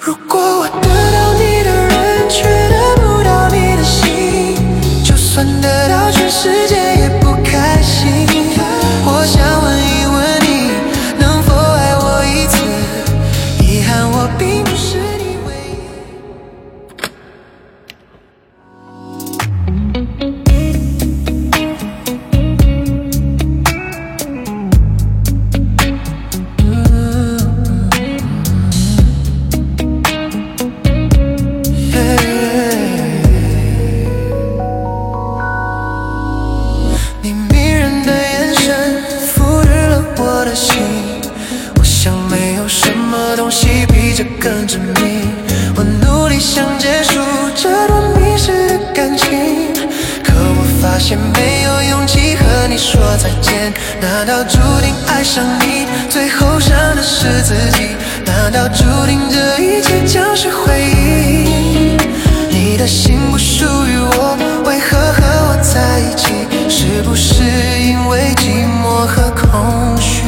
如果我得到你的人却得不到你的心，就算得到全世界也不开心。我想问一问你，能否爱我一次？遗憾我并不是你唯更致命，我努力想结束这段迷失的感情，可我发现没有勇气和你说再见。难道注定爱上你，最后伤的是自己？难道注定这一切将是回忆？你的心不属于我，为何和我在一起？是不是因为寂寞和空虚？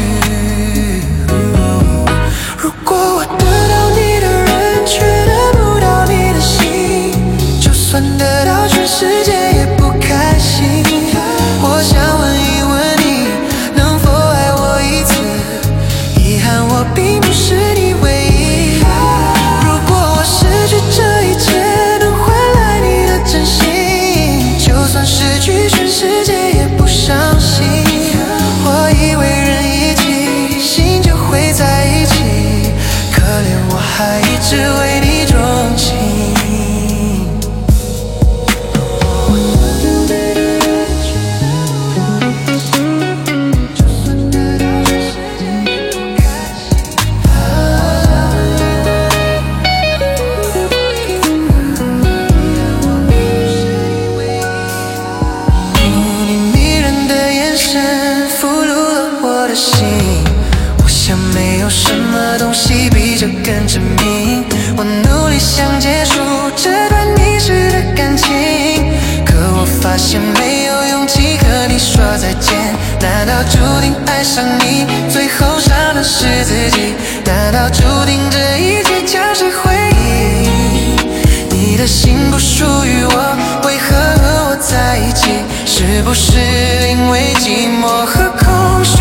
如果我得到你的人却得不到你的心，就算得到全世界也不开心。我想问一问你，能否爱我一次？遗憾我并不是你唯一。如果我失去这一切能换来你的真心，就算失去全世界也不伤心。我以为人一起，心就会在一起，可怜我还一直为你钟情。你迷人的眼神俘虏了我的心，我想没有什么东西比这更致命。我努力想结束这段迷失的感情，可我发现没有勇气和你说再见。难道注定爱上你，最后伤的是自己？难道注定这一切将是回忆？你的心不属于我，为何和我在一起？是不是因为寂寞和空虚？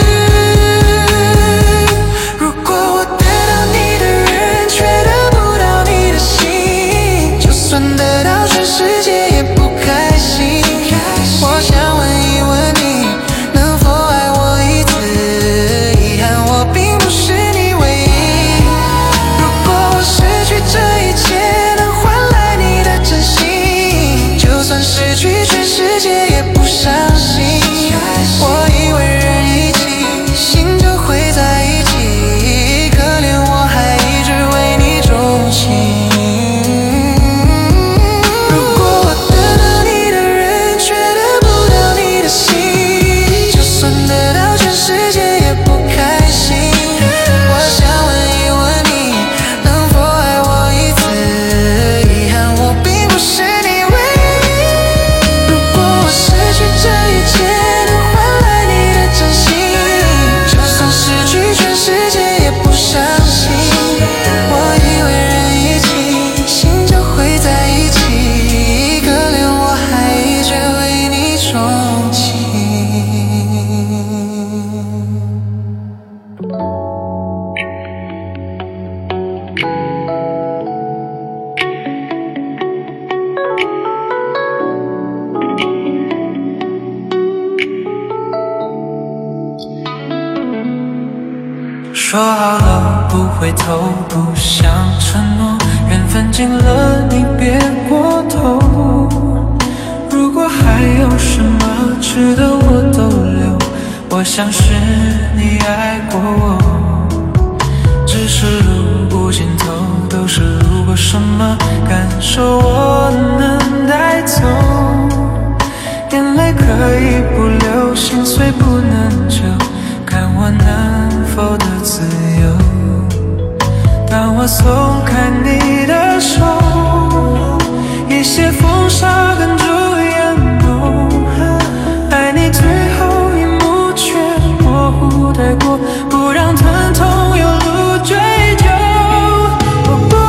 如果我得到你的人却得不到你的心，就算得到全世界也不开心。我想问一问你，能否爱我一次？遗憾我并不是你唯一。如果我失去这一切能换来你的真心，就算失去全世界也不伤心。我以为人一起，心就会在一起，可怜我还一直为你钟情。如果我得到你的人却得不到你的心，就算得到全世界也不开心。我想问一问你，能否爱我一次？遗憾我并不是你唯一。如果我失去这一切能换来你的真心，就算失去全世界也不伤心。我以为人一起，心就会在一起，可怜我还一直为你钟情。 说好了不回头，不想承诺，缘分尽了你别过头。如果还有什么值得我逗留，我想是你爱过我。只是路不尽头，都是如果什么感受我能带走。眼泪可以不流，心碎不能救，看我能否得自由。当我松开你的手，一些风沙哽住眼眸，爱你最后一幕却模糊带过，不让疼痛有路追究。我不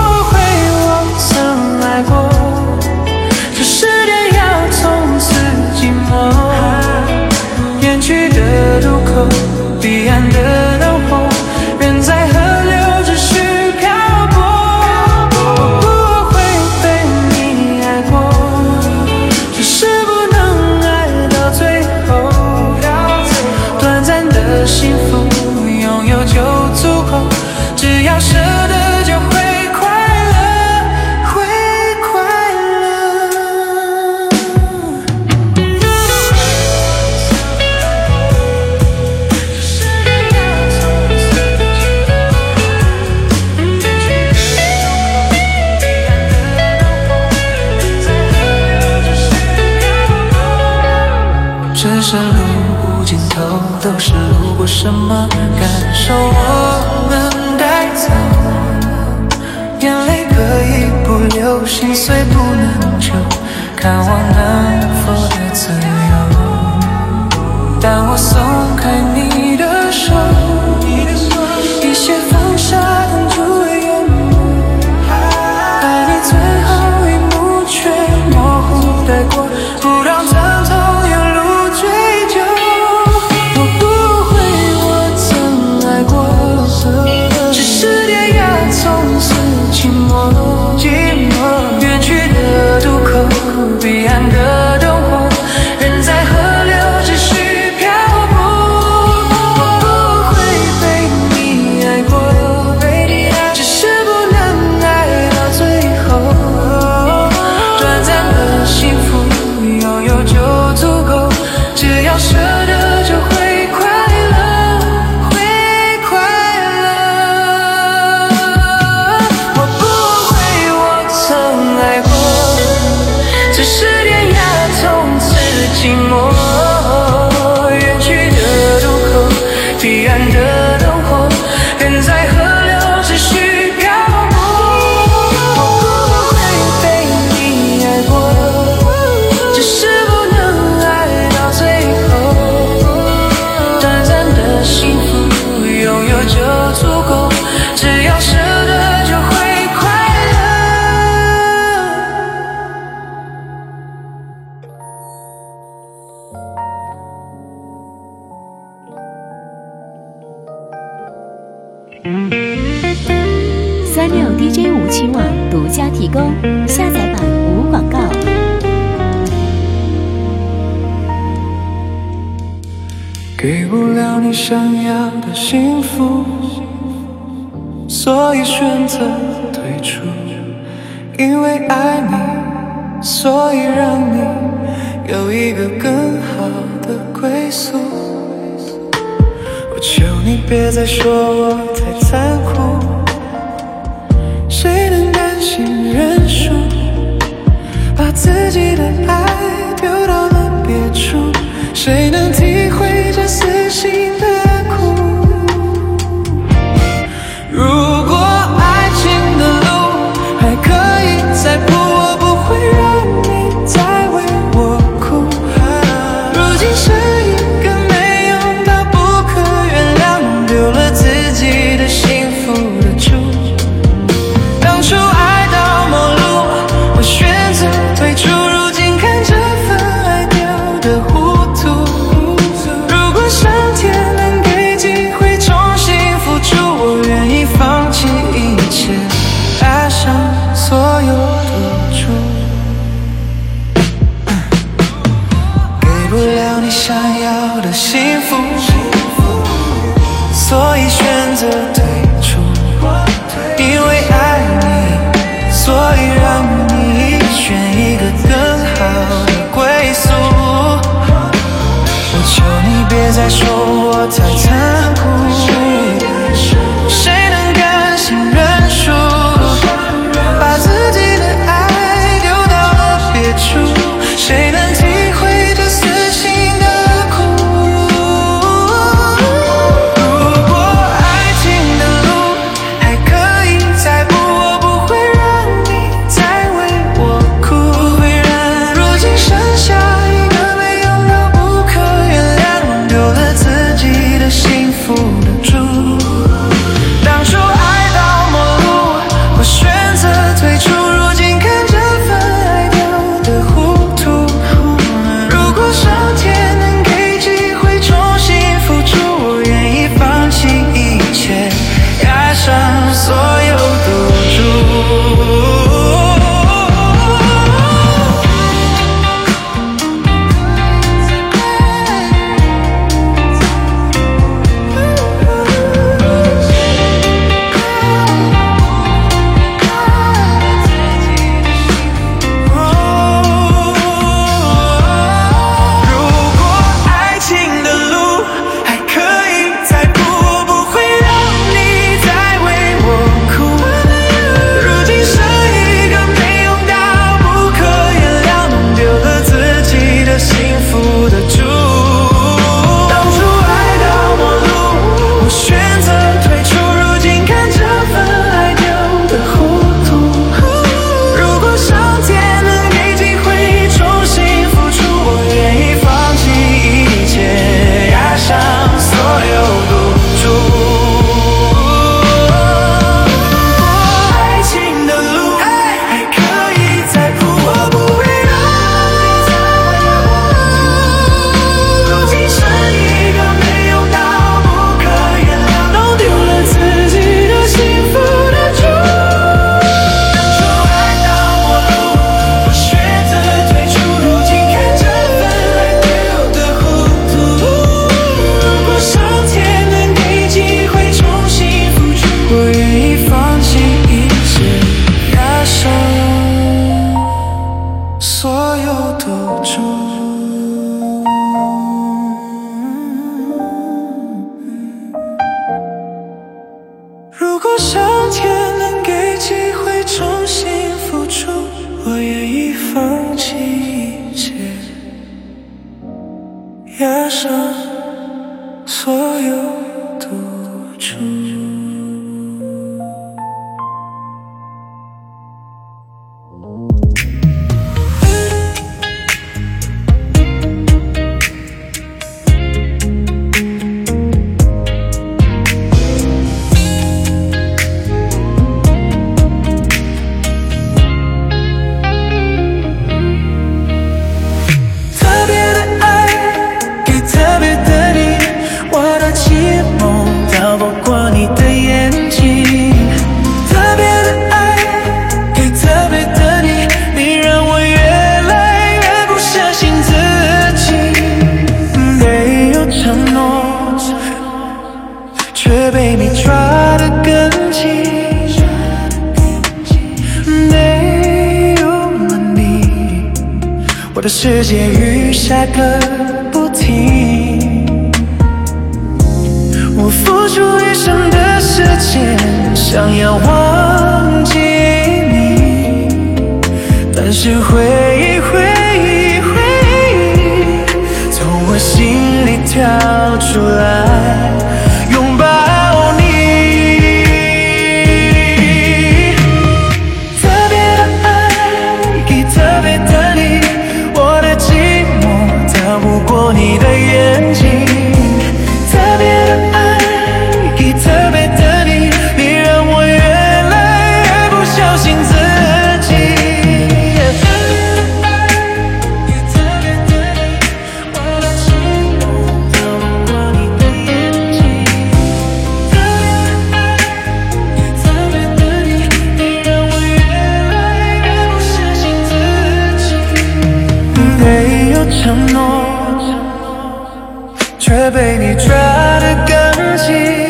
是路无尽头，都是路过什么感受，我们带走。眼泪可以不流，心碎不能救，看我能否得自由。当我松开你的手，一切放下挡住了眼目，爱你最后一幕却模糊带过，不让疼痛沿路追究。我不会我曾爱过，只是碾压从此寂寞，远去的渡口，彼岸的灯火，人在河流只需漂泊。我不会被你爱过，只是不能爱到最后。短暂的幸福拥有就足够，只要舍得就会快乐，会快乐。我不会我曾爱过，只是碾压从此寂寞，远去的渡口，彼岸的灯火，人在河流只需漂泊。我不会被你爱过，只是不能爱到最后。短暂的幸福拥有就足够，只要舍得就会快乐。 36DJ 舞曲网独家提供，下载版无广告。 给不了你想要的幸福，所以选择退出。因为爱你，所以让你有一个更好的归宿。我求你别再说我太残酷，谁能甘心认输，把自己的爱丢到了别处，谁能体会这撕心的苦。如果爱情的路还可以再铺，我不会让你再为我哭。如今是一个没用到不可原谅，丢了自己的幸福的主。当初爱到末路，我选择退出，如今看这份爱掉的糊涂。如果上天能给机会重新付出，我愿意放弃一切，搭上所有赌注。给不了你想要的幸福，所以选择退出。因为爱你，所以让你选一个更好的归宿。我求你别再说我太残酷，谁能甘心认输，把自己的爱丢到了别处，谁能体会这撕心的苦。如果爱情的路还可以再步，我不会让你再为我哭。如今剩下一个没用到不可原谅，丢了自己的幸我的世界雨下个不停，我付出一生的时间，想要忘记你，但是回忆从我心里跳出来，拥抱你。特别的爱给特别的你，我的寂寞逃不过你的眼睛。特别的爱给特别的你，你让我越来越不小心自己。没有承诺，却被你抓得更紧。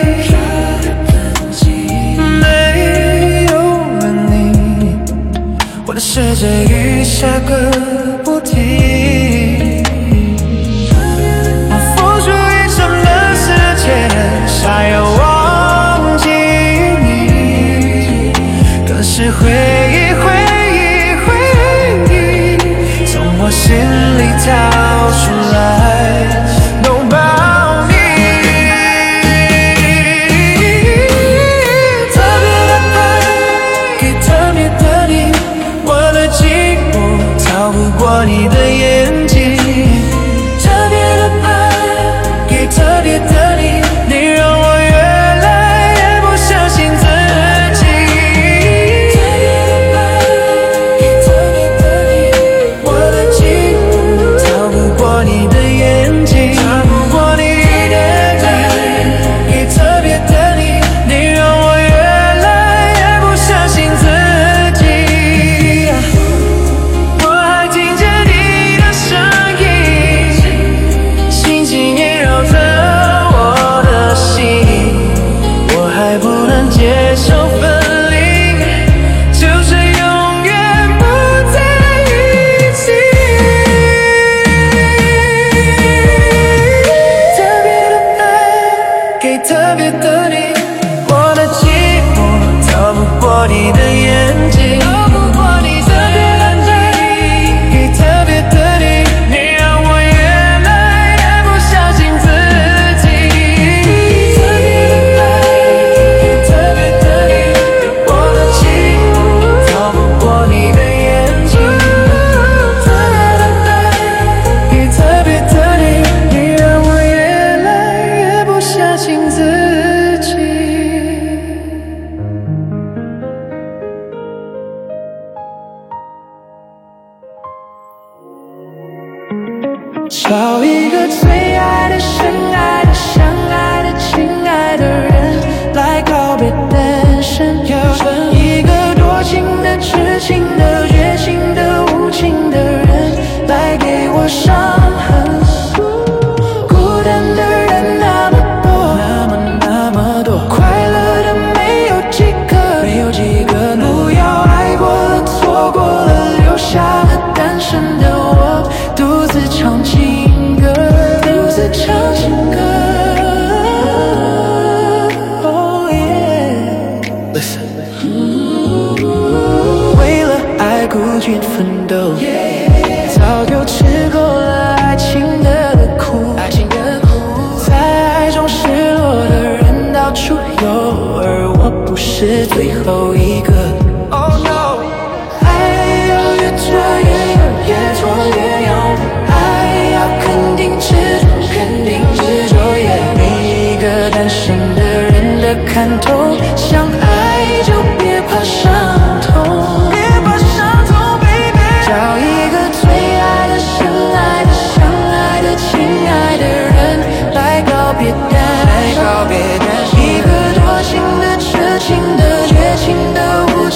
没有了你，我的世界雨下个不停。我付出一生的时间，想要忘记你，可是回忆从我心里逃出来，拥抱你。特别的爱给特别的你，我的寂寞逃不过你的眼睛。特别的爱给特别的你，你让我越来越不相信自己。你的眼睛，逃不过你的爱，给特别的你，你让我越来越不相信自己。我还听见你的声音，轻轻萦绕着我的心，我还不能接受分离，就是永远不在一起。给特别的你，我的寂寞逃不过你的眼睛。特别的爱给特别的你，你让我越来越不相信自己。特别的爱给特别的你，我的寂寞逃不过你的眼睛。特别的爱给特别的你，你让我越来越不相信自己。找一个最爱的、深爱的、相爱的、亲爱的人来告别单身。要一个多情的、痴情的、绝情的、无情的人来给我伤痕。孤单的人那么多，快乐的没有几个，不要爱过了、错过了，留下了单身的我，独自唱情歌。Oh yeah， Listen， 为了爱孤军奋斗，早就吃够了爱情的苦，在爱中失落的人到处有，而我不是最后一个。Oh no， 爱要越做越勇，越做越勇，爱要肯定执着，每一个单身的人的看透，想爱就别怕伤痛，baby， 找一个最爱的、深爱的、相爱的、亲爱的人来告别单身，一个多情的、痴情的、绝情的、无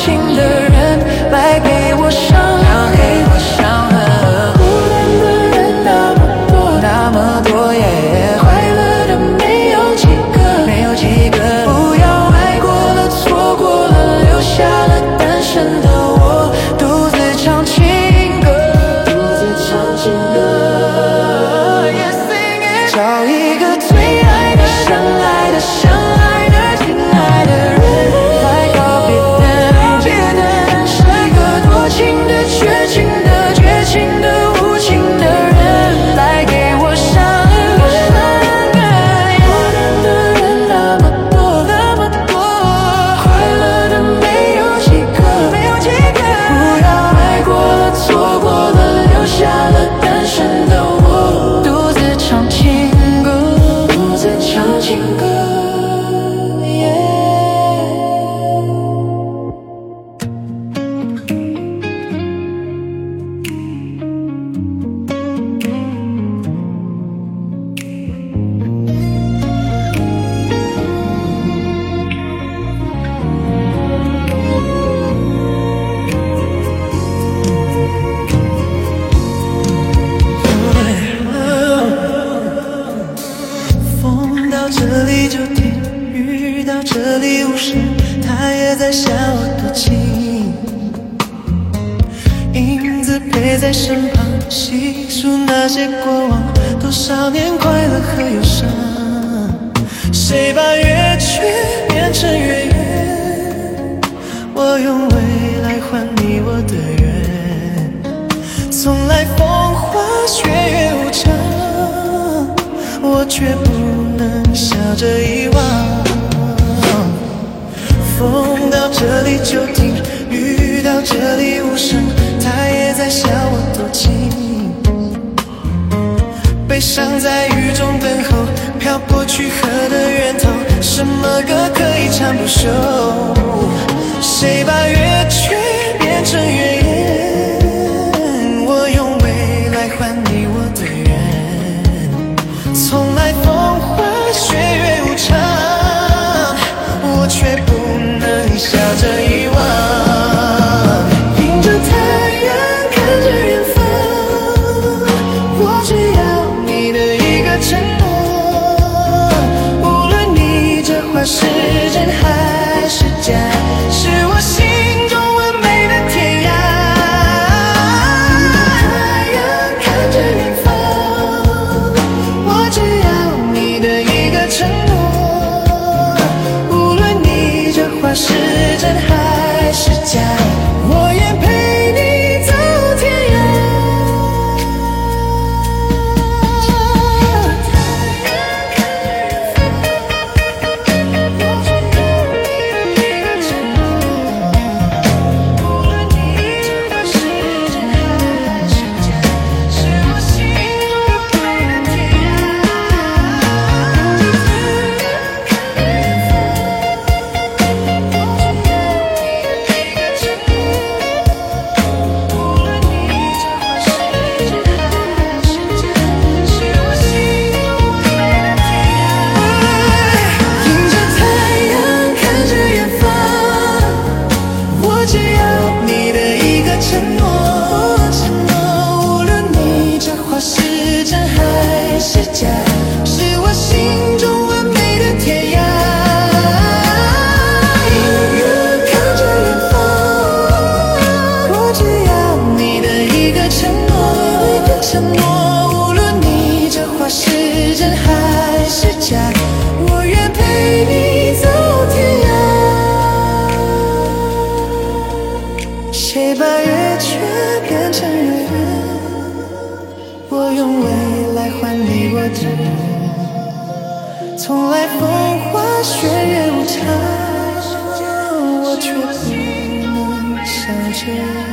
在笑我多情，影子陪在身旁，细数那些过往，多少年快乐和忧伤。谁把月缺变成月圆？我用未来换你我的缘。从来风花雪月无常，我却不能笑着遗忘。风到这里就停，雨到这里无声，它也在笑我多情。悲伤在雨中等候，飘过去河的源头，什么歌可以唱不休？谁把月缺变成月圆？我用未来换你我的缘。从来风花雪月无常，我却不能笑着遗忘。迎着太阳，看着远方，我只要你的一个承诺。无论你这话是真还是假，是我心中完美的天涯。太阳看着远方，我只要你的一个承诺。无论你这话是真还是假，我愿陪你走天涯。谁把月缺变成月圆？我用未来换你我的缘。从来风花雪月无常，我却不能笑着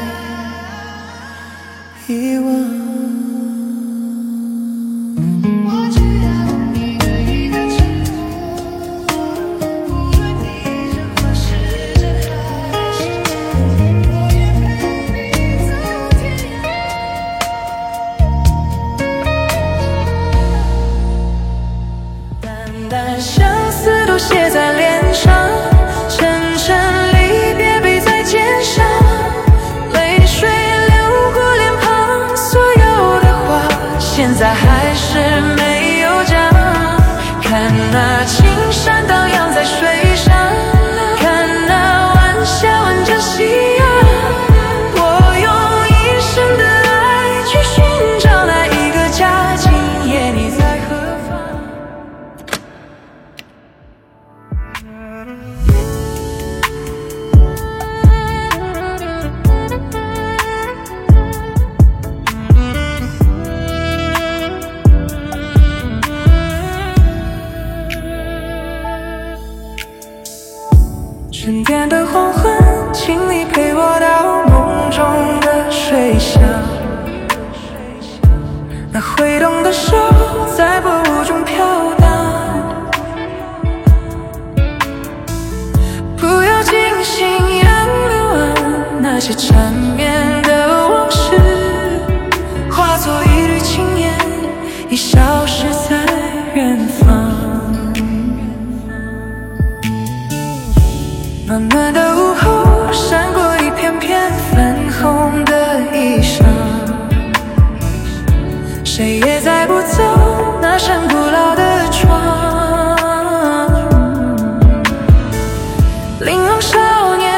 遗忘。 相思都写在脸上，深深离别背在肩上，泪水流过脸庞，所有的话现在还是没有讲。看那青山荡漾在水上，看那晚霞吻着夕阳，我用一生的爱去寻找那一个家，今夜你在何方？春天的黄昏，请你陪我到梦中的水乡，那挥动的手在薄雾中飘荡，不要惊醒杨柳岸，那些缠绵的往事化作一缕青烟，已消失在远方。暖暖的午后，闪过一片片粉红的衣裳，谁也载不走那扇古老的窗。玲珑少年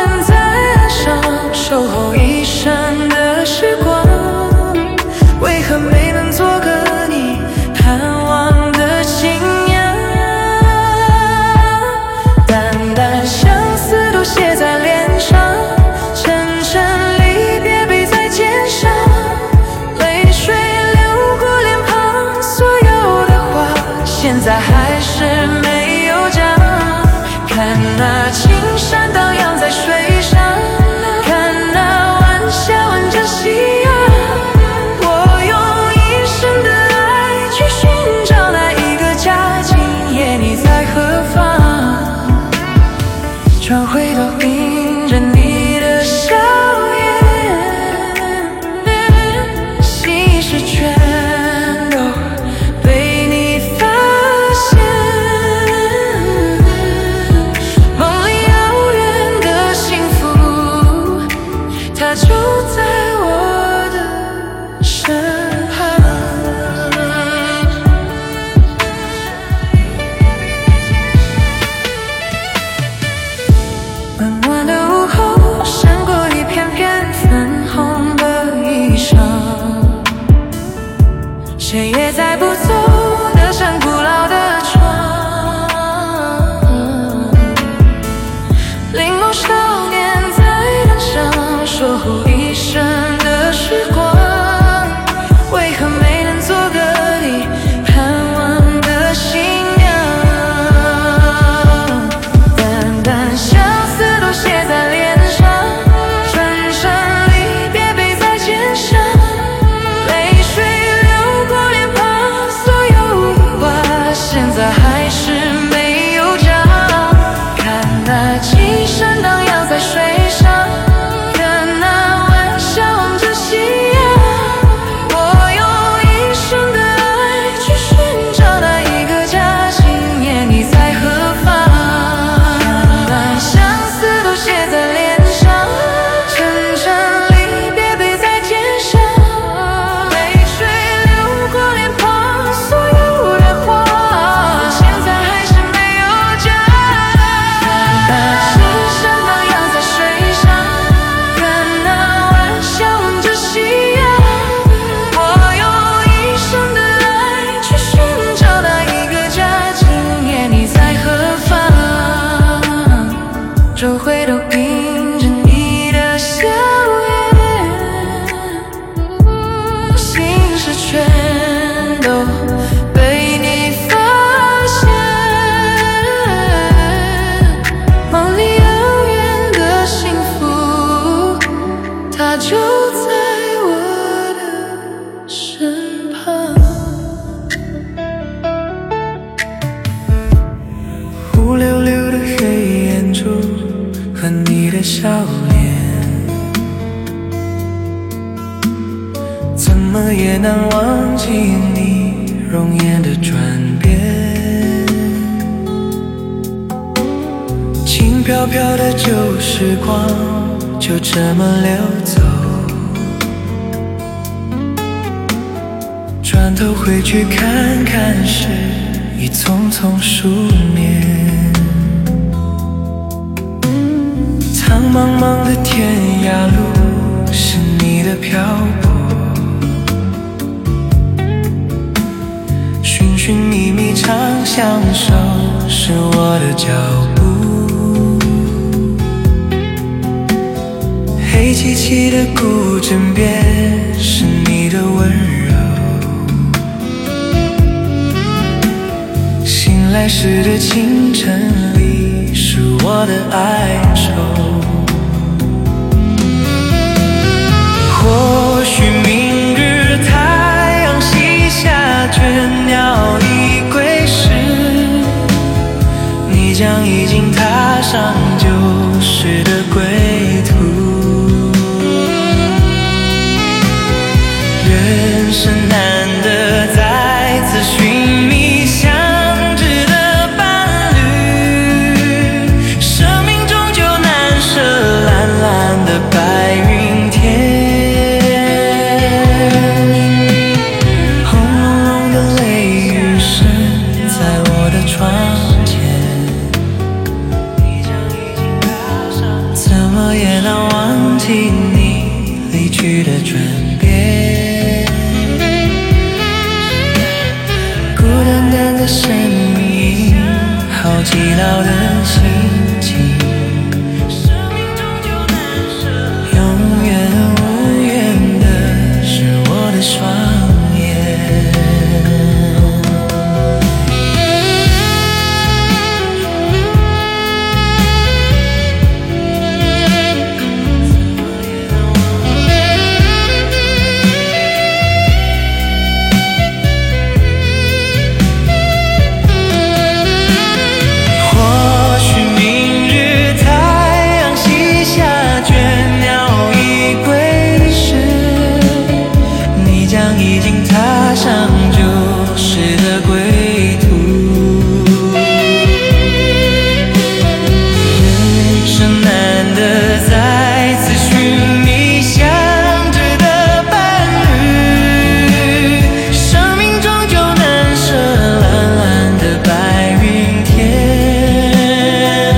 他就在我的身旁。乌溜溜的黑眼珠和你的笑脸，怎么也难忘记你容颜的转变。轻飘飘的旧时光就这么流走，转头回去看看时已匆匆数年。苍茫茫的天涯路是你的漂泊，寻寻觅觅长相守是我的脚步。黑漆漆的古镇边是你的温柔，醒来时的清晨里是我的哀愁。或许明日太阳西下，倦鸟已归时，你将已经踏上旧时的归途。人生难得再次寻觅相知的伴侣，生命终究难舍蓝蓝的白云天。轰隆隆的雷雨声在我的窗前，怎么也难忘记你离去的转变。孤单单的身影，好寂寥的心情，永远无缘的是我的双眼。或许明日太阳西下，倦鸟已归时，你将已经踏上旧时的归途。人生难得再次寻觅相知的伴侣，生命终究难舍蓝蓝的白云天。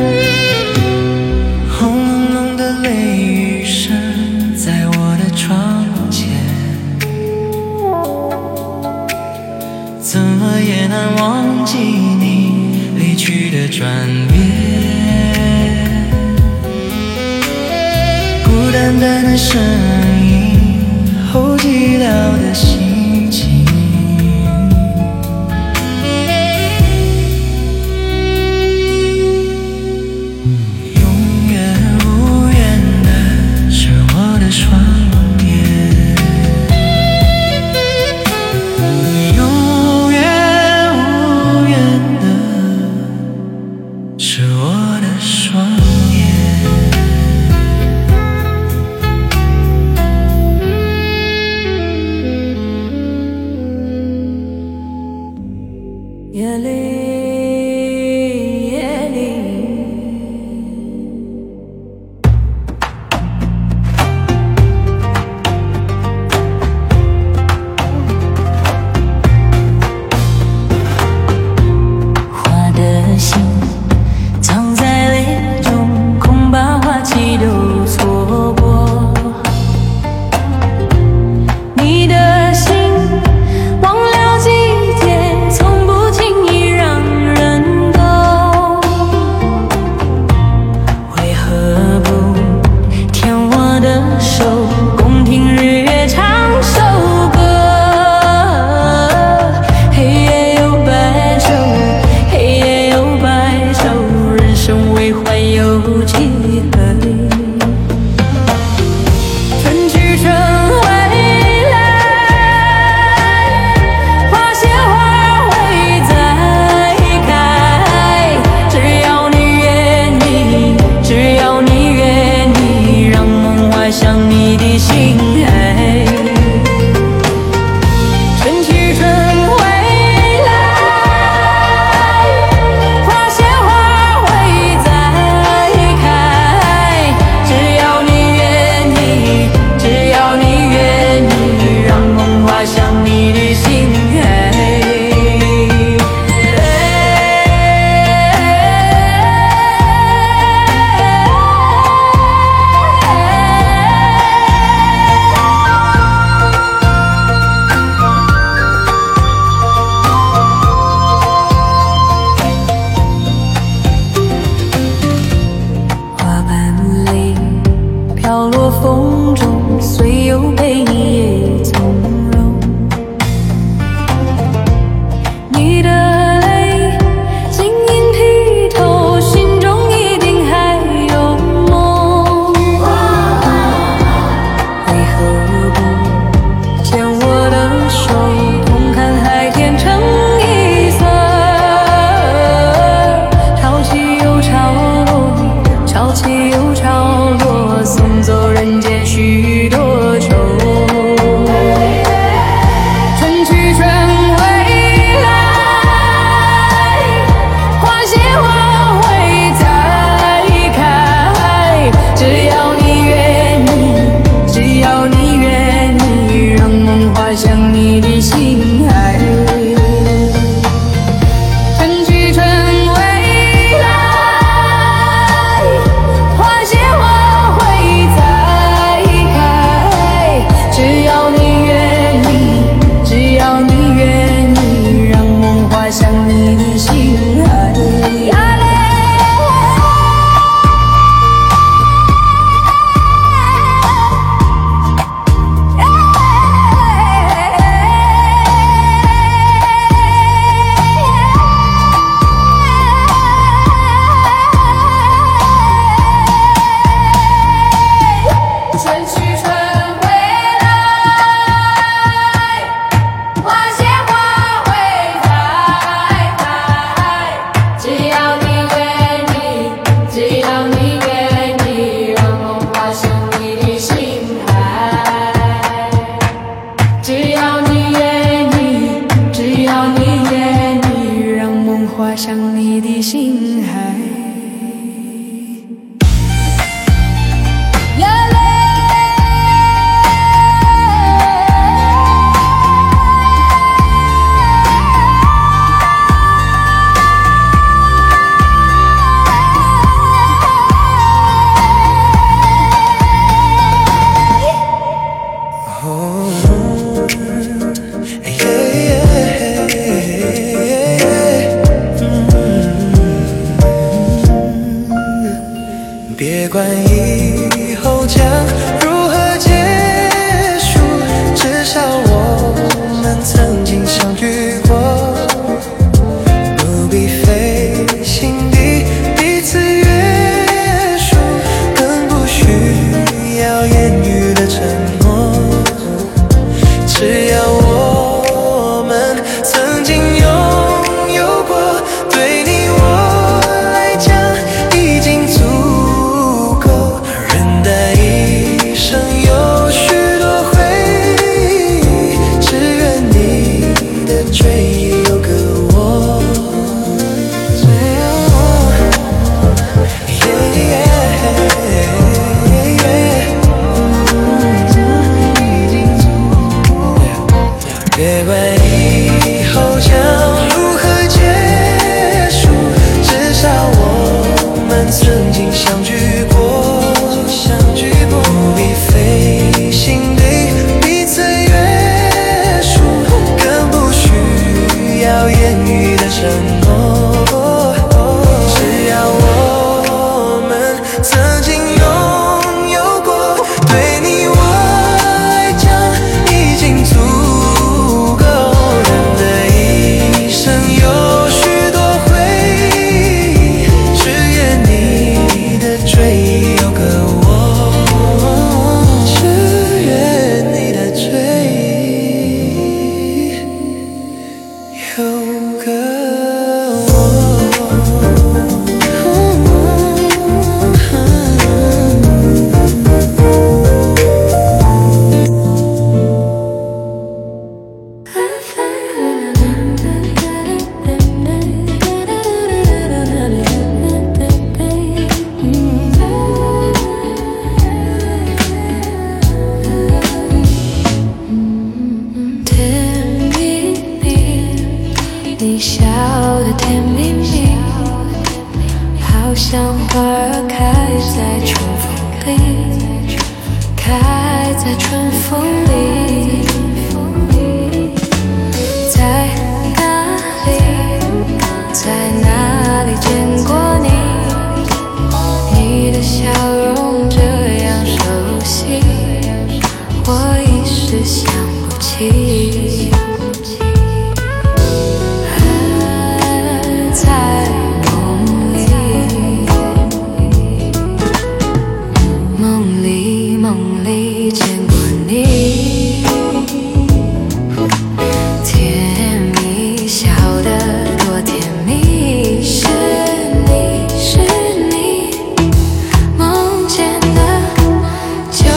轰隆隆的雷雨声在我的窗前，怎么也难忘记你离去的转变。孤单单的身影，后寂寥的心情，永远无缘的是我的双眼，永远无缘的是我的双眼。 人间许多愁。春去春回来，花谢花会再开。只要你愿意，只要你愿意，让梦滑向你的心海。春去春回来，花谢花会再开。只要你愿意，只要你愿意，让梦滑向你的心海。春去春回来，花谢花会再开。只要你愿意，只要你愿意，让梦滑向你的心海。只要你愿意，只要你愿意，让梦滑向你的心海。 别管以后将如何结束，至少我们曾经相聚过。不必费心地彼此约束，更不需要言语的承诺。只要我们曾经拥有过，对你我来讲已经足够。人的一生有许多回忆，只愿你的追忆有个我。别管以后将如何结束，至少我们曾经相聚过。不必费心地彼此约束，更不需要言语的承诺。只要我们曾经拥有过，对你我来讲已经足够。人的一生有许多回忆，只愿你的追忆有个我。只愿你的追忆有个甜蜜蜜，你笑得甜蜜蜜，好像花儿开在春风里，开在春风里。在哪里，在哪里见过你？你的笑容这样熟悉，我一时想不起。在梦里见过你，甜蜜笑得多甜蜜，是你梦见的就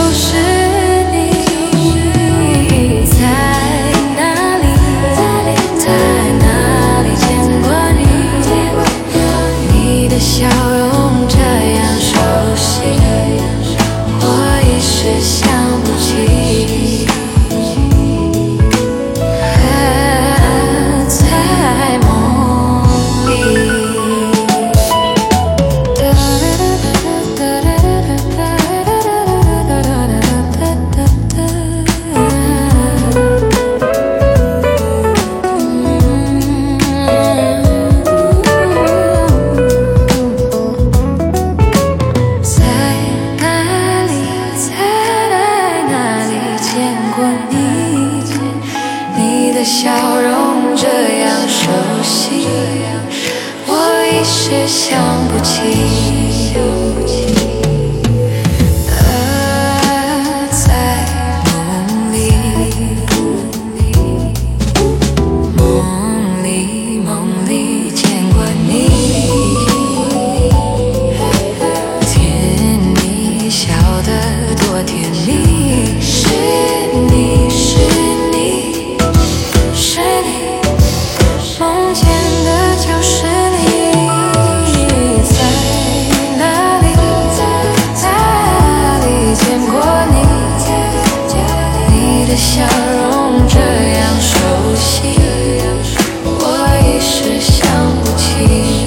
多甜蜜。是你，是你，是你，梦见的就是你。在哪里，在哪里见过你？你的笑容这样熟悉，我一时想不起。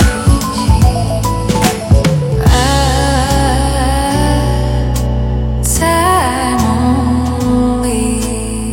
在梦里。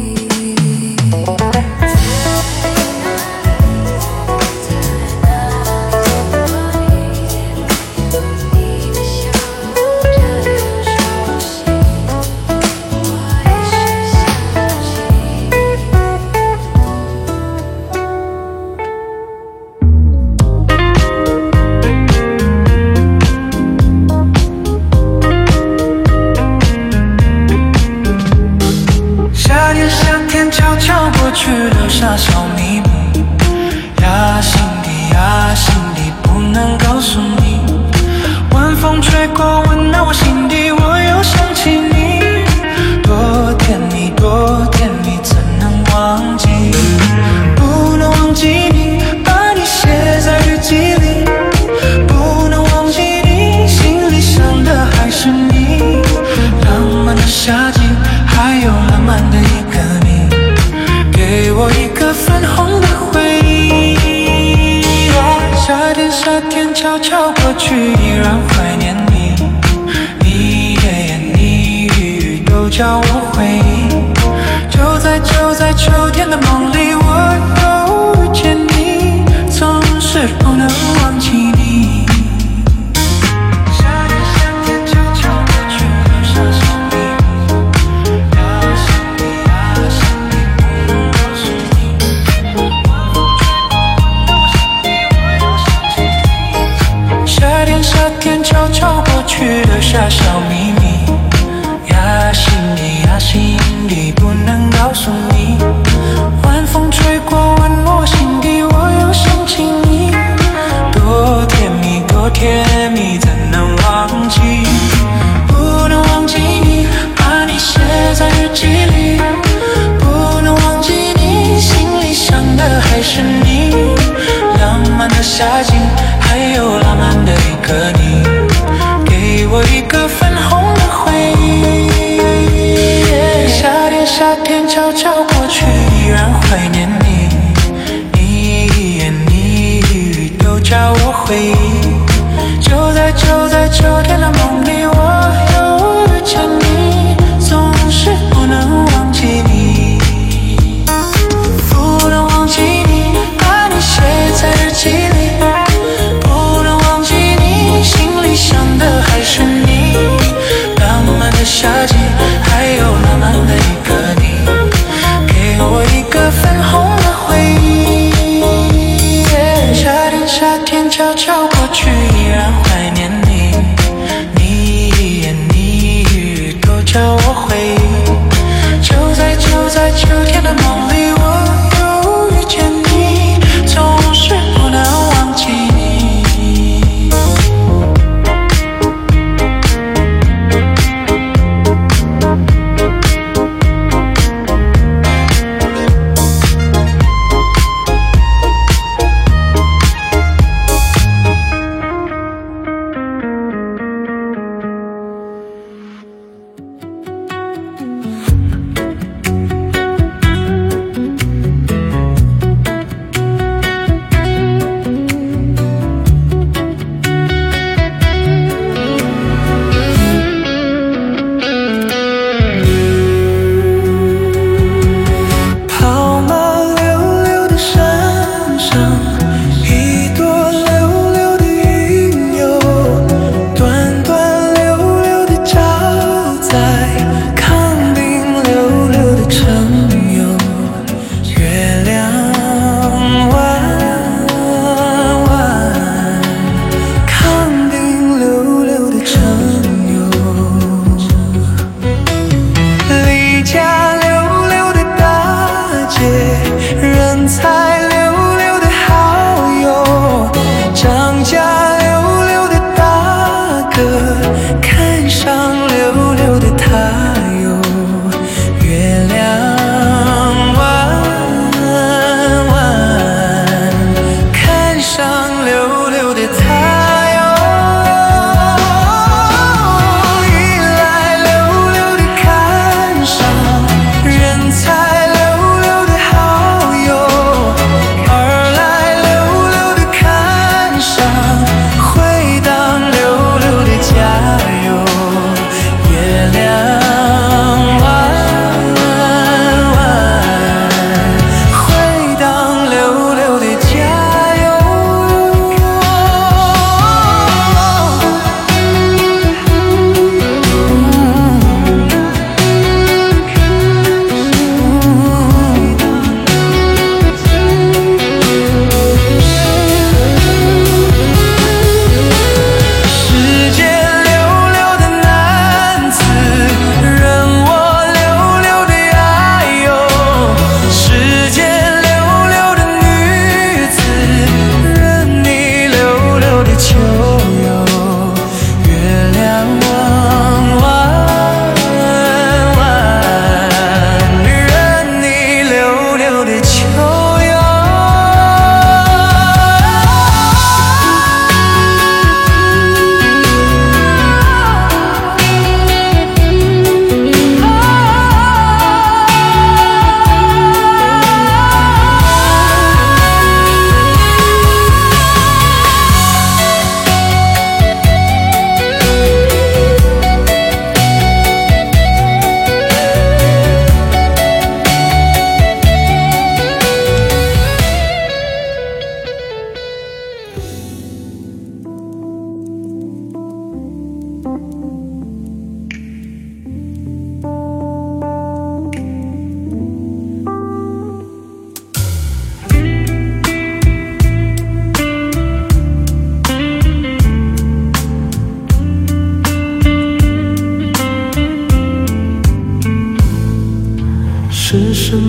夏天，夏天悄悄过去，留下小秘密。呀，心底呀，心底不能告诉你。晚风吹过，温暖我心底，我又想起你。多甜蜜，多甜蜜，怎能忘记？不能忘记你，把你写在日记里。不能忘记你，心里想的还是你。浪漫的夏季，还有浪漫的一个你，给我一个粉红的回忆。夏天，夏天悄悄过去，依然怀念你。你的言，你语都叫我回忆。就在秋天的梦里，我又遇见你，总是不能忘记你。夏天，夏天悄悄过去，留下小秘密。呀，心底呀，心底不能告诉你。晚风吹过，温暖我心底，我又想起你。夏天，夏天悄悄过去，留下小秘密。呀，心底呀，心底不能告诉你。晚风吹过，温暖我心底，我又想起你。多甜蜜，多甜蜜，怎能忘记？不能忘记你，把你写在日记里。不能忘记你，心里想的还是你。浪漫的夏季，还有浪漫的一个你，给我一个粉红的回忆。夏天，夏天悄悄过去，依然怀念你。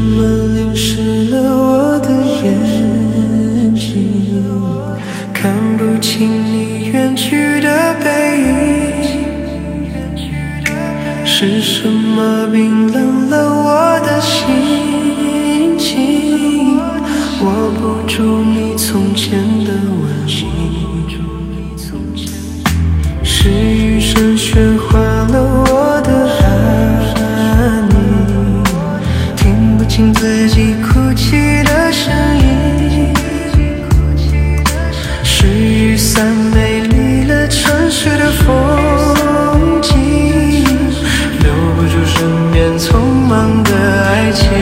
么淋湿了我的眼睛？看不清你远去的背影，是什么冰冷了我的心情？握不住你从前的温馨，是雨声喧哗了我的安宁，听不清自己哭泣的声音，是雨伞美丽了城市的风景，留不住身边匆忙的爱情。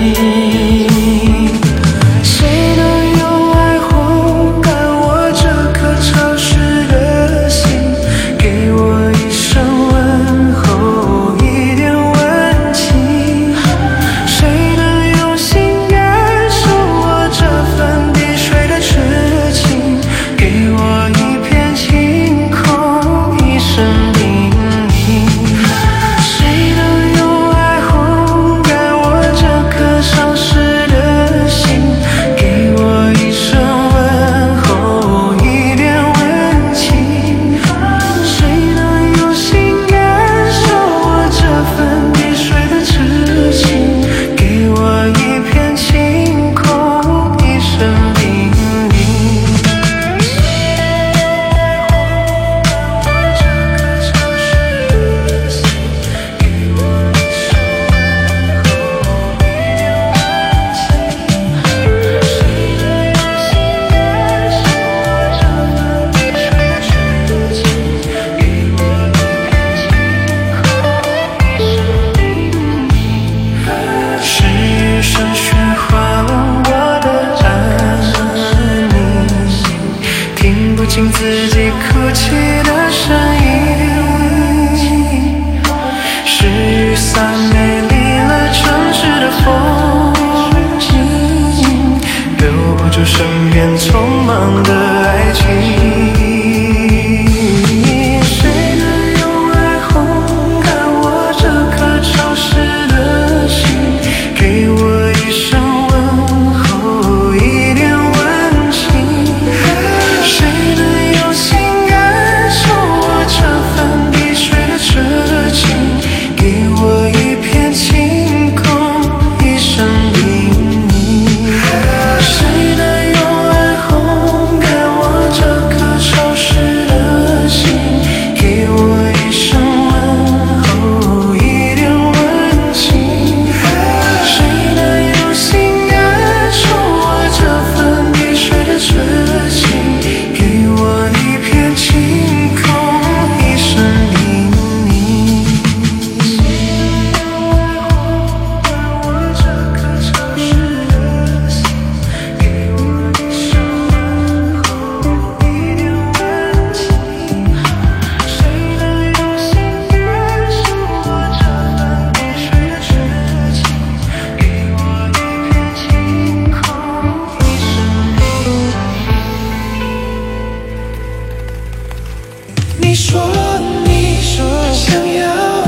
谁能用爱烘干我这颗潮湿的心，给我一声问候，一点温情？谁能用心感受我这份滴水的痴情，给我一片晴空，一生叮咛？谁能用爱烘干我这颗潮湿的心，给我一声问候，一点温情？谁能用心感受我这份滴水的痴情，给我一片晴空，一生叮咛？是雨声喧哗了我的安宁，听不清自己哭泣的声音，是雨伞美丽了城市的风景，留不住身边匆忙的爱情。谁能用爱烘干我这颗潮湿的心，给我一声问候，一点温情？谁能用心感受我这份滴水的痴情，给我一片晴空，一生叮咛？谁能用爱烘干我这颗潮湿的心，给我一声问候，一点温情？谁能用心感受我这份滴水的痴情，给我一片晴空，一生叮咛？谁能用爱烘干我这颗潮湿的心，给我一声问候，一点温情？谁能用心感受我这份滴水的痴情，给我一片晴空，一生叮咛？你说想要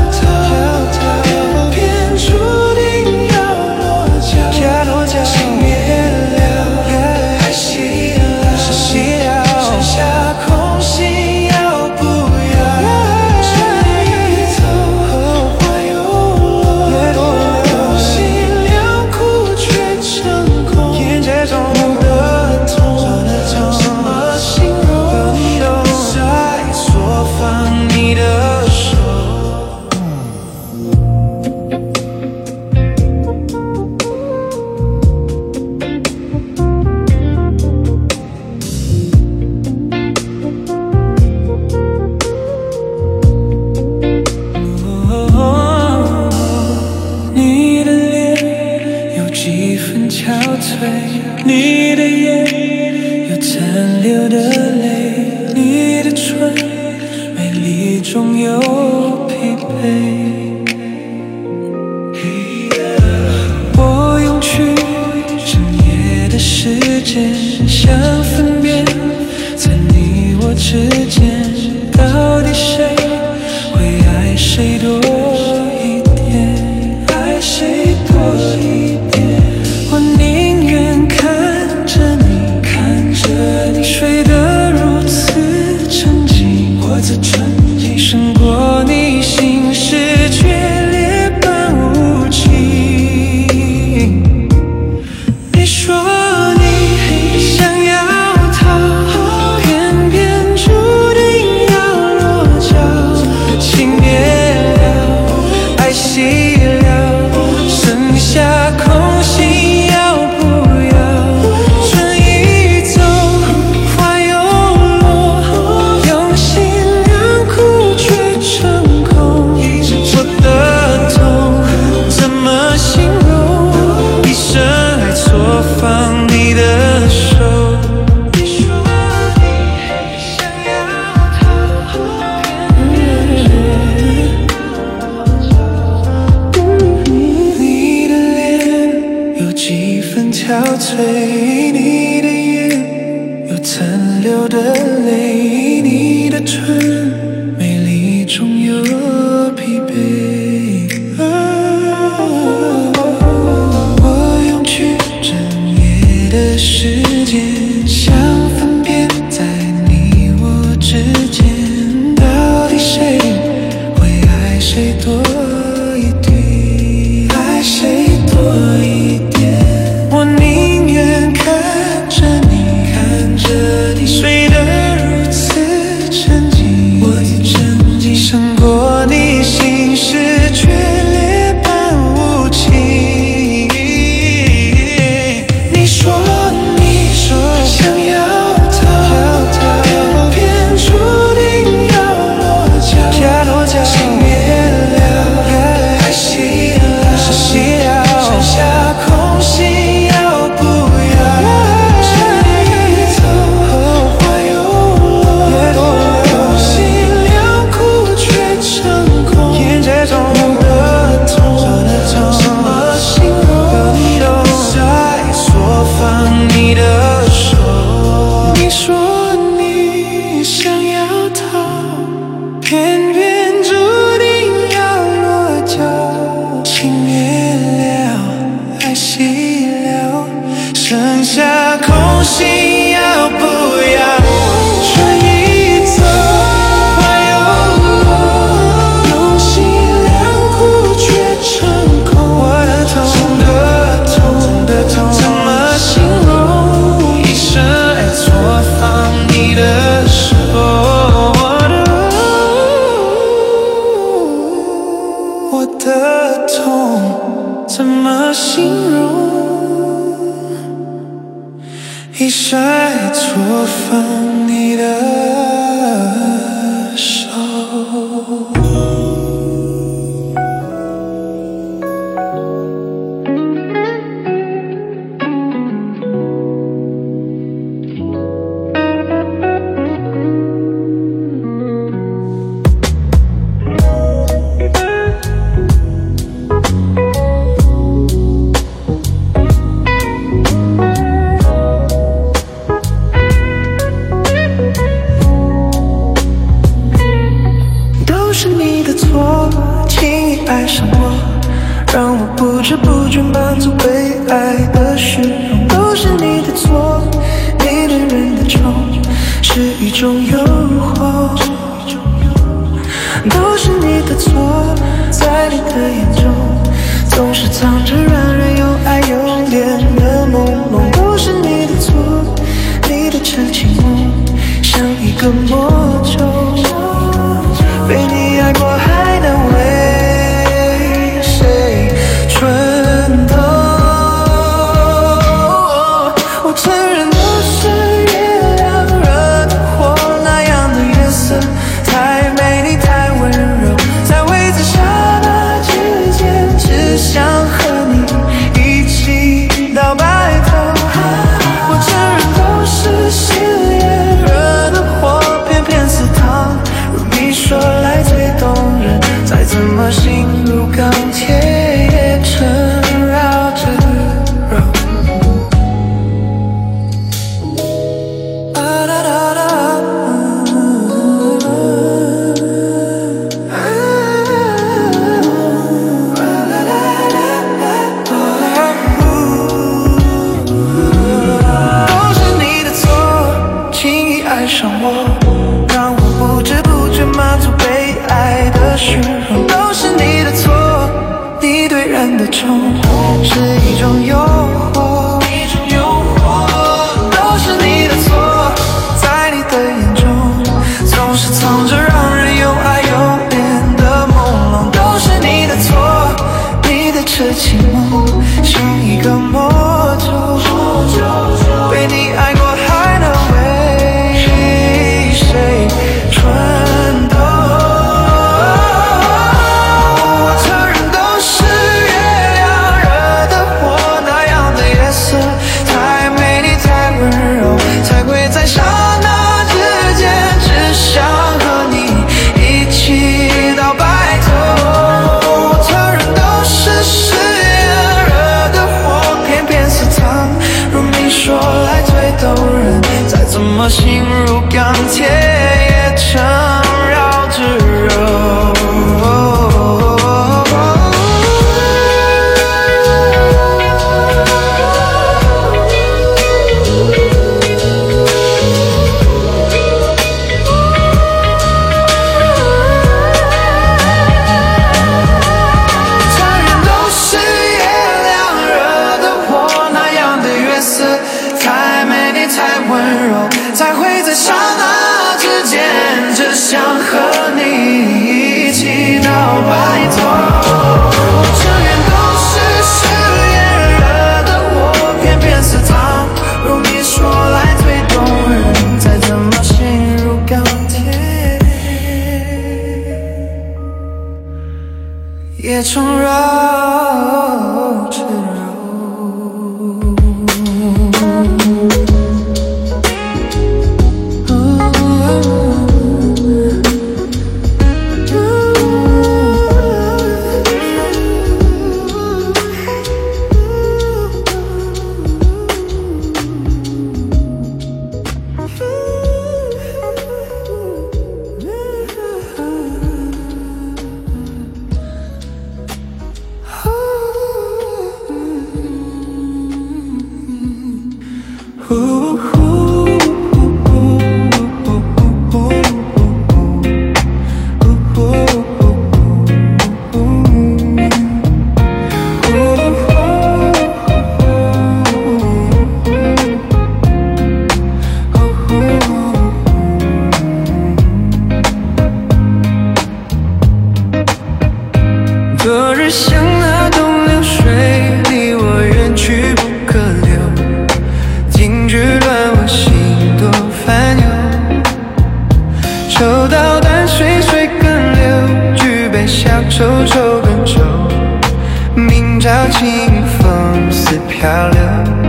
逃，偏注定要落脚，情灭了，爱熄了，剩下空心要不要？这一走花又落，心辽阔却成空，眼界中的痛，怎么形容？在所放你的手。你的脸有几分憔悴，你的眼有残留的泪，你的唇美丽中有疲惫。我用去整夜的时间，想分辨在你我之间，到底谁会爱谁多一点，爱谁多一点？ 飞，你的眼有残留的泪，你的唇美丽中有疲惫。我用去整夜的时间，想分辨在你我之间，到底谁会爱谁多一点，爱谁多一点。我宁愿看着你睡得如此沉静，我的沉静胜过你心事决裂般无情。你说想要逃，偏注定要落脚，情灭了，爱熄了，剩下空心要不要？这一走，花又落，心两苦却成空，眼界中的痛，怎么形容？你都在所放你的手。你说你想要逃，偏偏注定要落脚，情灭了，爱熄了，剩下空心要不要？这一走，花又落，用心良苦却成空，我的痛，怎么形容？一生爱错放你的手，我的痛怎么形容？一生爱错放你的手。都是你的错，轻易爱上我，让我不知不觉满足被爱的虚荣。都是你的错，你对人的宠是一种诱惑。都是你的错，在你的眼中总是藏着让人又爱又怜的朦胧。都是你的错，你的痴情梦像一个魔咒，被你爱过还能为谁春冬？我承认都是月亮惹的祸，那样的颜色太美丽太温柔，才会在刹那之间只想和你一起到白头。我承认都是誓言惹的祸，偏偏似糖如你说来最动人，再怎么心如钢铁也缠绕着肉。都是你的错，轻易爱上我，让我不知不觉满足被爱的虚荣。都是你的错，你对人的宠是一种诱惑。都是你的错，在你的眼中总是藏着让人又爱又怜的朦胧。都是你的错，你的痴情梦像一个魔咒，被你爱过还能为谁春冬？我承认都是月亮惹的祸，那样的颜色太美丽太温柔，才会在刹那之间只想和你一起到白头。我承认都是誓言也从肉吃肉。 昨日像那东流水，离我远去不可留。今日乱我心多烦忧。抽刀断水水更流，举杯消愁愁更愁。明朝清风似飘流。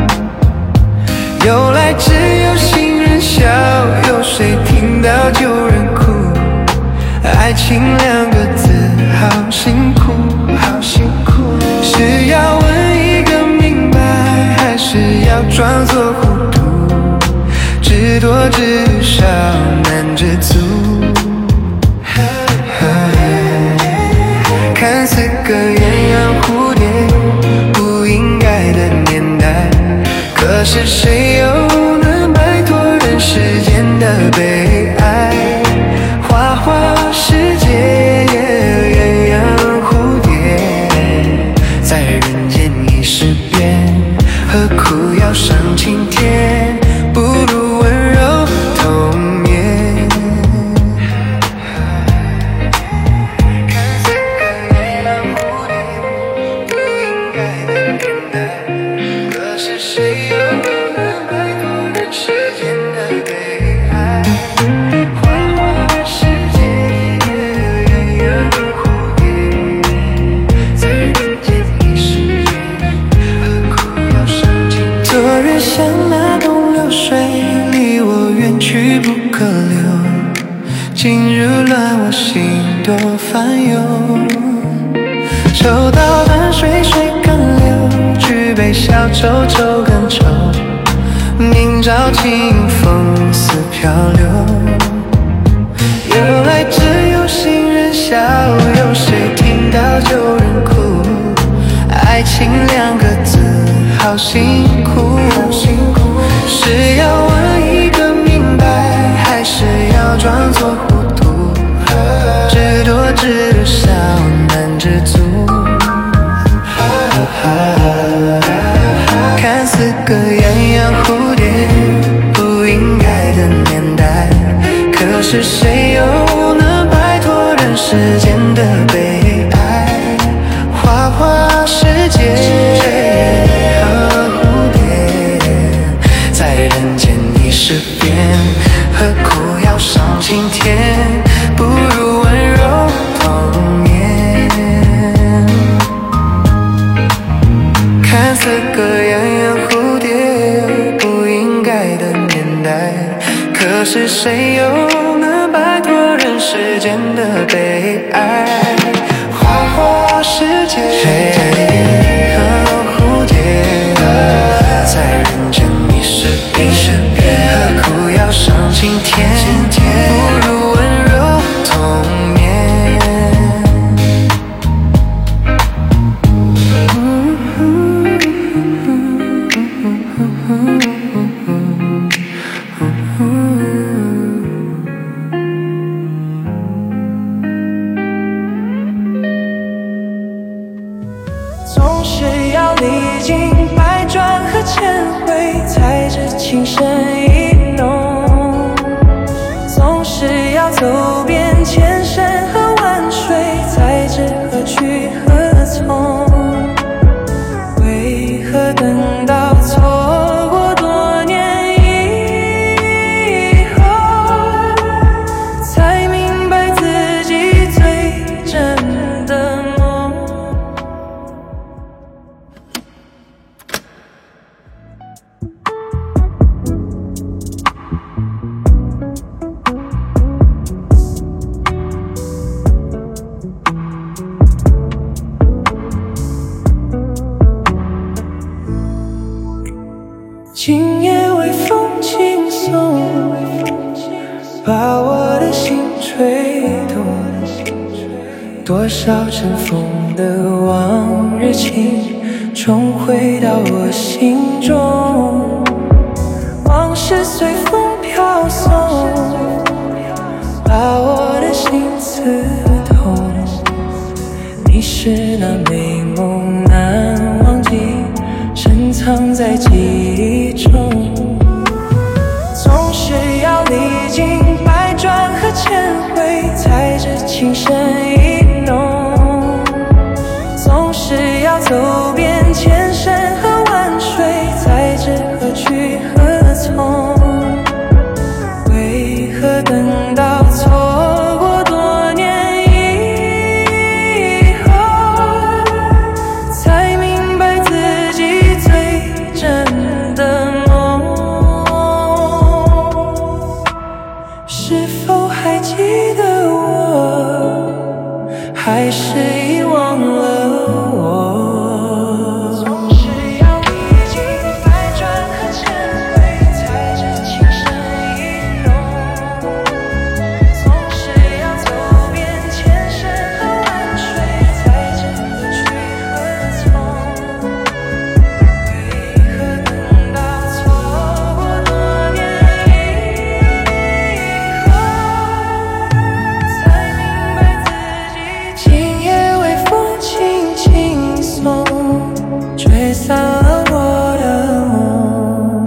由来只有新人笑，有谁听到旧人哭？爱情两个字，好辛苦，好辛苦。是要问一个明白，还是要装作糊涂？知多知少难知足。看似个鸳鸯蝴蝶，不应该的年代，可是谁又能摆脱人世间的悲哀？花花世界，鸳鸯蝴蝶，在人间已是变，何苦要上青天？不如温柔同眠。看似个鸳鸯蝴蝶，不应该的年代，可是谁又能摆脱人世间的悲哀？花花世界，鸳鸯蝴蝶，在人间已是缘，何苦要上青天？昨日像那东流水，离我远去不可留。今日乱我心多烦忧。抽刀断水水更流，举杯消愁愁更愁。明朝清风似飘流。由来只有新人笑，有谁听到旧人哭？爱情两个字，好辛苦，好辛苦。是要问一个明白，还是要装作糊涂？知多知少难知足。看似个鸳鸯蝴蝶，不应该的年代，可是谁又能摆脱人世间的悲哀？花花世界，蝴蝶，在人间已是变，何苦要上青天？不如温柔同眠。看似个鸳鸯蝴蝶，不应该的年代，可是谁又能摆脱人世间的悲哀？花花世界，蝴蝶，在人间已是变，何苦要上青天？不如温柔同眠。 总是要历经百转和千回，才知情深意浓。总是要走遍千山和万水，才知何去何从。为何等到错过多年以后，才明白自己最真的梦？ 今夜微风轻送，把我的心吹动。多少尘封的往日情，重回到我心中。往事随风飘送，把我的心刺痛。你是那美梦难忘记，深藏在记忆中。总是要历经百转和千回，才知情深意浓。总是要走遍千山和万水，才知何去何从。为何等到错过多年以后，才明白自己最真的梦？是否还记得我，还是遗忘了我？吹散了我的梦，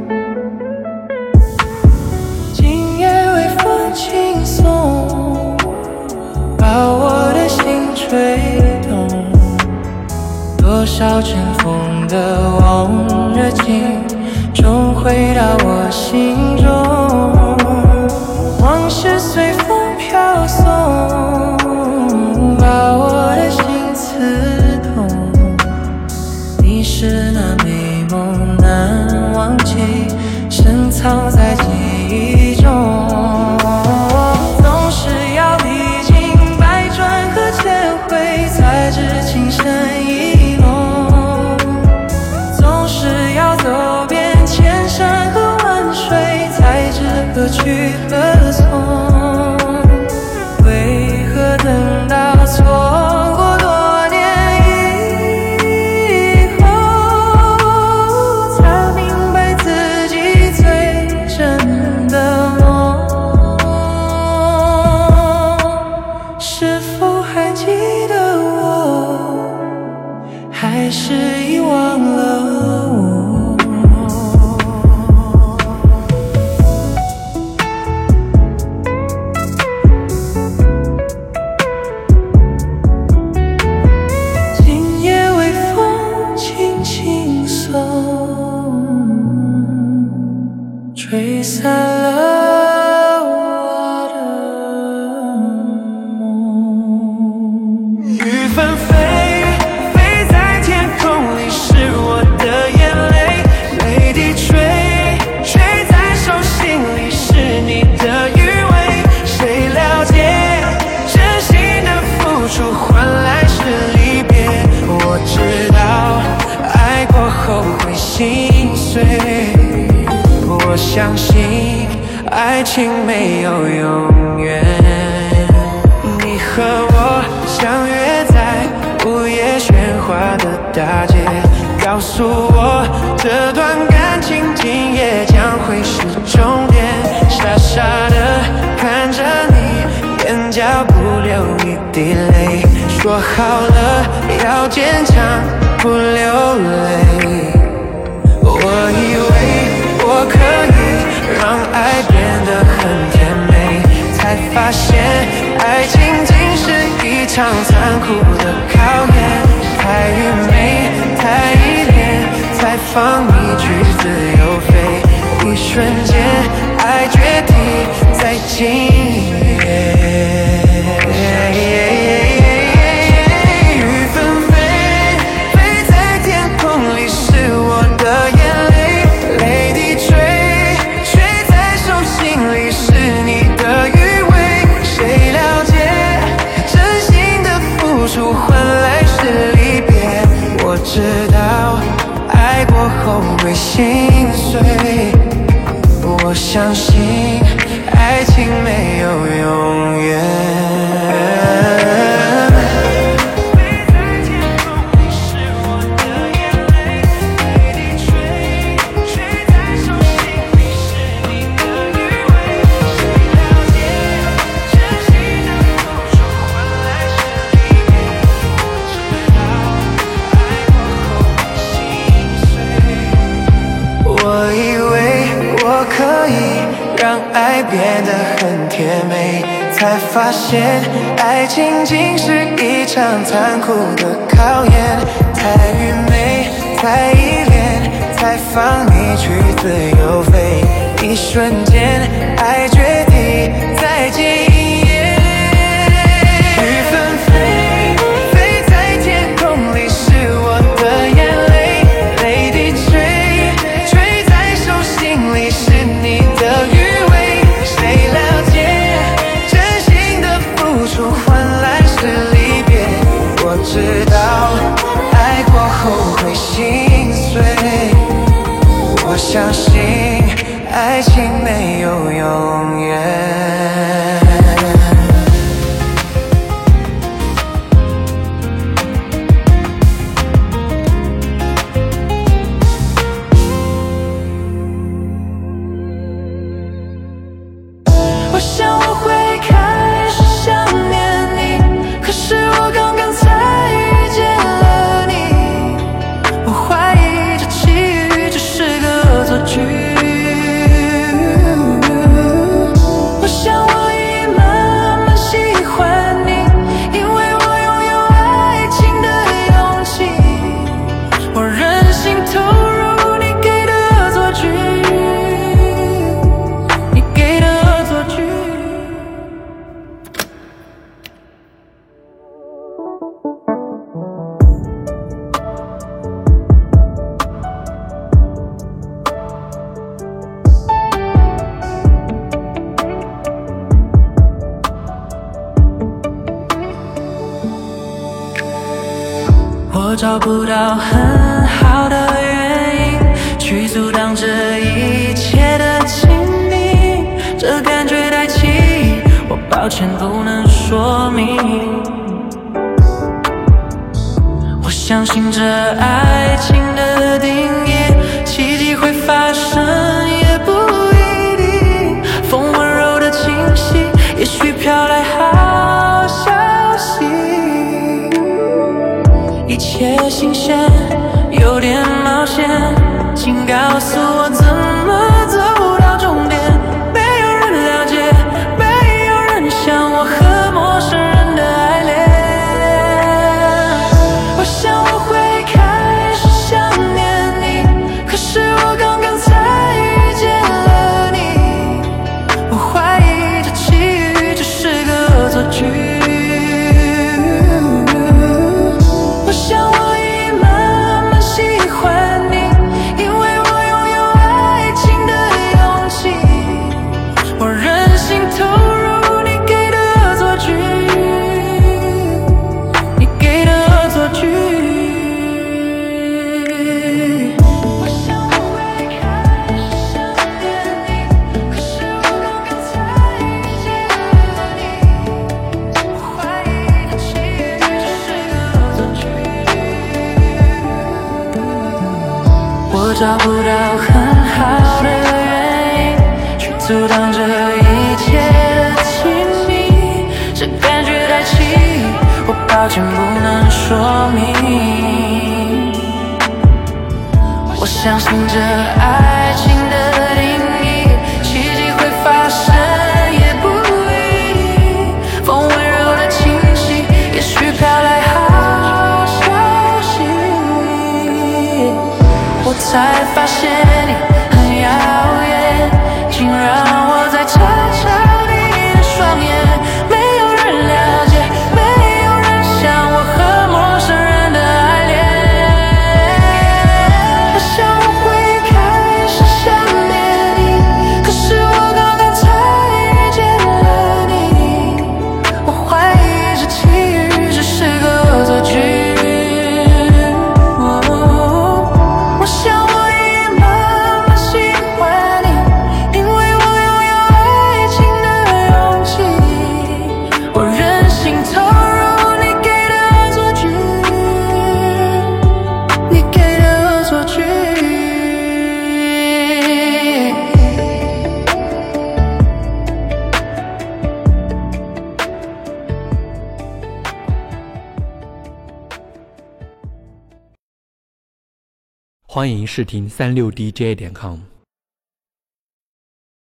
今夜微风轻送，把我的心吹动。多少尘封的往日情，终回到我心中。往事随风飘送，把我的心刺痛。你是那美梦难忘记，深藏在记忆中。总是要历经百转和千回，才知情深意浓。总是要走遍千山和万水，才知何去何从。为何等到错过多年还是遗忘了我？今夜微风轻轻送，吹散了我的梦。雨纷飞。心碎，我相信爱情没有永远。你和我相约在午夜喧哗的大街，告诉我这段感情今夜将会是终点。傻傻的看着你，眼角不流一滴泪，说好了要坚强不流泪。我以为我可以让爱变得很甜美，才发现爱情竟是一场残酷的考验。太愚昧，太依恋，才放你去自由飞。一瞬间，爱决堤在今夜。换来是离别，我知道爱爱过后会心碎。我相信爱情没有永远。我以为我可以让爱变得很甜美，才发现爱仅仅是一场残酷的考验。太愚昧，太依恋，才放你去自由飞。一瞬间，爱决堤，再见一夜。雨纷飞，飞在天空里是我的眼泪，泪滴垂在手心里是你的余味。谁了解真心的付出换来是离别？我知道爱过后会心碎，我相信爱情没有永远。 我想我会开始想念你，可是我刚刚才遇见了你。我怀疑这奇遇只是个恶作剧。我想我已慢慢喜欢你，因为我拥有爱情的勇气。我任性投入你给的恶作剧，你给的恶作剧。我找不到很好的原因去阻挡这一切的亲密，这感觉太奇异，我抱歉不能说明。我相信这爱情的定义，奇迹会发生也不一定。风温柔的清晰，也许飘来好消息。一切新鲜，有点冒险，请告诉我怎么走到终点。没有人了解，没有人像我和陌生人的爱恋。我想我会开始想念你，可是我刚刚才遇见了你。我怀疑这奇遇只是个恶作剧。我找不到很好的原因去阻挡这一切的亲密，这感觉太奇异，我抱歉不能说明。我相信这爱情的定义，奇迹会发生也不一定。风温柔的清晰，也许飘来好消息。我才发现你很遥远，请让我再瞧瞧你的双眼。没有人了解，没有人像我和陌生人的爱恋。我想我会开始想念你，可是我刚刚才遇见了你。我怀疑这奇遇只是个恶作剧。我想欢迎试听36dj.com。